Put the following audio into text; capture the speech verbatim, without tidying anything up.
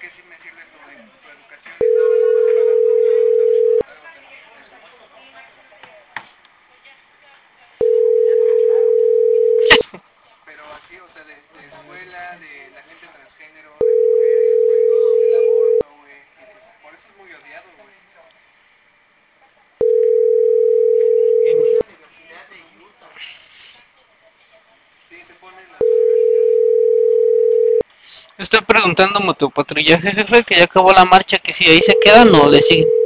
que sí me sirve tu, tu educación y todo, pues iba a dar tus preguntas, algo que no me interesa mucho, ¿no? Pero así, o sea, de, de escuela, de la gente transgénero, de mujeres, güey, del aborto, güey, y pues por eso es muy odiado, güey. En una universidad de Utah. Sí, te ponen las universidades. Estoy preguntando a motopatrullaje, jefe, que ya acabó la marcha, que si ahí se quedan o le siguen.